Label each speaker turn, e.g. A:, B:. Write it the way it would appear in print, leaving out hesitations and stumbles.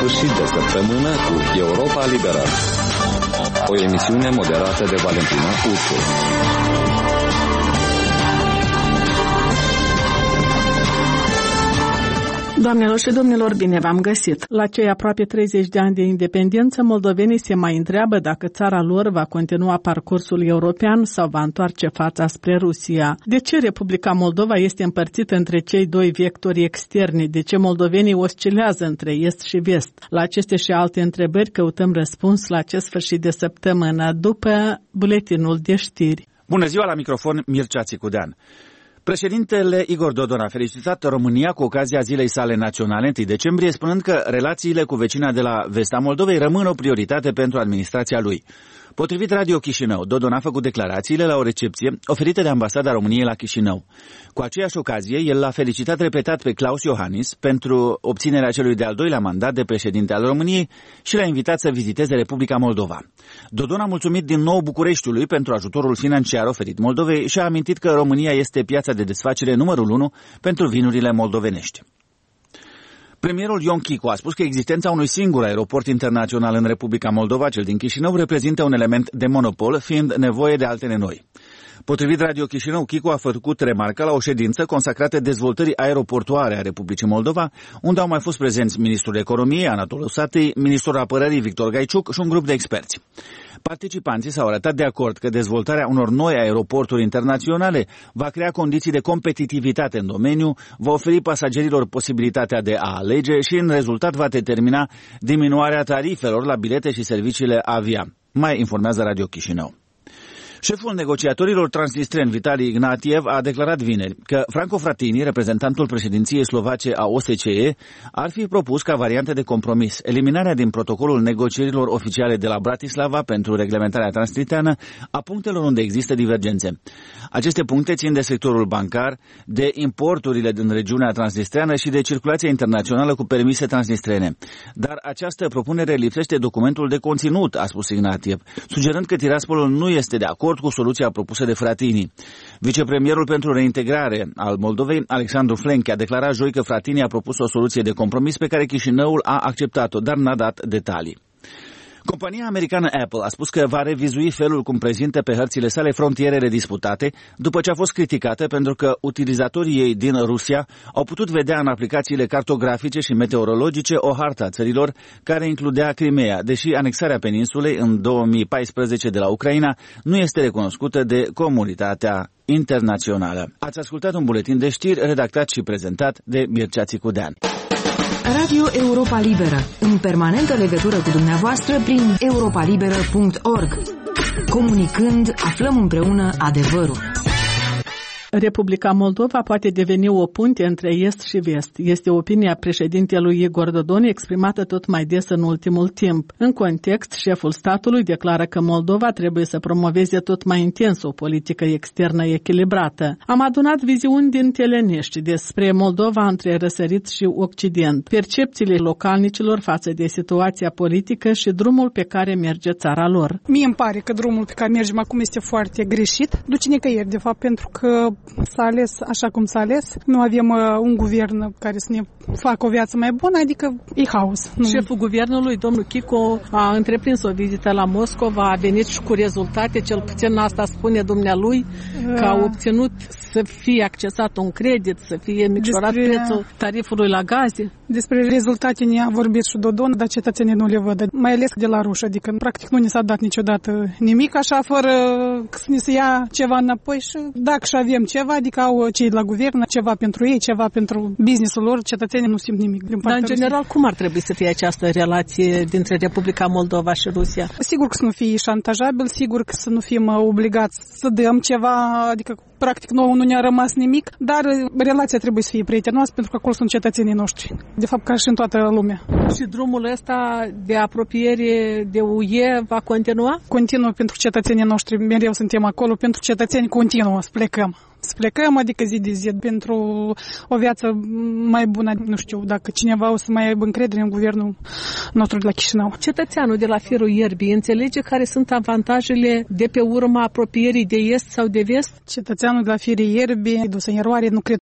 A: sfârșit de săptămână cu Europa Liberă. O emisiune moderată de Valentina Uțu.
B: Doamnelor și domnilor, bine v-am găsit! La cei aproape 30 de ani de independență, moldovenii se mai întreabă dacă țara lor va continua parcursul european sau va întoarce fața spre Rusia. De ce Republica Moldova este împărțită între cei doi vectori externi? De ce moldovenii oscilează între est și vest? La aceste și alte întrebări căutăm răspuns la acest sfârșit de săptămână, după buletinul de știri.
C: Bună ziua, la microfon Mircea Țicudean. Președintele Igor Dodon a felicitat România cu ocazia zilei sale naționale 1 decembrie, spunând că relațiile cu vecina de la vest-a Moldovei rămân o prioritate pentru administrația lui. Potrivit Radio Chișinău, Dodon a făcut declarațiile la o recepție oferită de Ambasada României la Chișinău. Cu aceeași ocazie, el l-a felicitat repetat pe Klaus Iohannis pentru obținerea celui de-al doilea mandat de președinte al României și l-a invitat să viziteze Republica Moldova. Dodon a mulțumit din nou Bucureștiului pentru ajutorul financiar oferit Moldovei și a amintit că România este piața de desfacere numărul 1 pentru vinurile moldovenești. Premierul Ion Chicu a spus că existența unui singur aeroport internațional în Republica Moldova, cel din Chișinău, reprezintă un element de monopol, fiind nevoie de altele noi. Potrivit Radio Chișinău, Chicu a făcut remarca la o ședință consacrată dezvoltării aeroportuare a Republicii Moldova, unde au mai fost prezenți ministrul economiei, Anatoliu Satei, ministrul apărării, Victor Gaiciuc și un grup de experți. Participanții s-au arătat de acord că dezvoltarea unor noi aeroporturi internaționale va crea condiții de competitivitate în domeniu, va oferi pasagerilor posibilitatea de a alege și în rezultat va determina diminuarea tarifelor la bilete și serviciile avia. Mai informează Radio Chișinău. Șeful negociatorilor transnistreni, Vitali Ignatiev, a declarat vineri că Franco Frattini, reprezentantul președinției slovace a OSCE, ar fi propus ca variantă de compromis eliminarea din protocolul negocierilor oficiale de la Bratislava pentru reglementarea transnistreană a punctelor unde există divergențe. Aceste puncte țin de sectorul bancar, de importurile din regiunea transnistreană și de circulația internațională cu permise transnistrene. Dar această propunere lipsește documentul de conținut, a spus Ignatiev, sugerând că Tiraspolul nu este de acord cu soluția propusă de Frattini. Vicepremierul pentru reintegrare al Moldovei, Alexandru Flenche, a declarat joi că Frattini a propus o soluție de compromis pe care Chișinăul a acceptat-o, dar n-a dat detalii. Compania americană Apple a spus că va revizui felul cum prezintă pe hărțile sale frontierele disputate, după ce a fost criticată pentru că utilizatorii ei din Rusia au putut vedea în aplicațiile cartografice și meteorologice o hartă a țărilor care includea Crimea, deși anexarea peninsulei în 2014 de la Ucraina nu este recunoscută de comunitatea internațională. Ați ascultat un buletin de știri redactat și prezentat de Mircea Țicudean.
D: Radio Europa Liberă, în permanentă legătură cu dumneavoastră prin europalibera.org. Comunicând, aflăm împreună adevărul.
B: Republica Moldova poate deveni o punte între est și vest. Este opinia președintelui Igor Dodon exprimată tot mai des în ultimul timp. În context, șeful statului declară că Moldova trebuie să promoveze tot mai intens o politică externă echilibrată. Am adunat viziuni din Telenești despre Moldova între răsărit și Occident, percepțiile localnicilor față de situația politică și drumul pe care merge țara lor.
E: Mie îmi pare că drumul pe care mergem acum este foarte greșit. Duce nicăieri, de fapt, pentru că s-a ales așa cum s-a ales. Nu avem un guvern care să ne facă o viață mai bună, adică e haos.
B: Șeful guvernului, domnul Chico, a întreprins o vizită la Moscova, a venit și cu rezultate, cel puțin asta spune dumnealui, că a obținut să fie accesat un credit, să fie micșorat prețul tarifului la gaze.
E: Despre rezultate ne-a vorbit și Dodon, dar cetățenii nu le văd, mai ales de la ruși, adică practic nu ne s-a dat niciodată nimic așa, fără să ne se ia ceva înapoi și dacă și avem ceva, adică au cei de la guvern, ceva pentru ei, ceva pentru businessul lor, cetățenii nu simt nimic.
B: Dar în general, cum ar trebui să fie această relație dintre Republica Moldova și Rusia?
E: Sigur că să nu fie șantajabil, sigur că să nu fim obligați să dăm ceva, adică practic nouă nu ne-a rămas nimic, dar relația trebuie să fie prietenoasă pentru că acolo sunt cetățenii noștri. De fapt, ca și în toată lumea.
B: Și drumul ăsta de apropiere de UE va continua?
E: Continuă pentru cetățenii noștri, mereu suntem acolo, pentru cetățeni continuă să plecăm. Să plecăm, adică zi de zi, pentru o viață mai bună. Nu știu dacă cineva o să mai aibă încredere în guvernul nostru de la Chișinău.
B: Cetățeanul de la firul ierbii înțelege care sunt avantajele de pe urma apropierii de est sau de vest?
E: Cetățeanul de la firul ierbii, dus în eroare, nu cred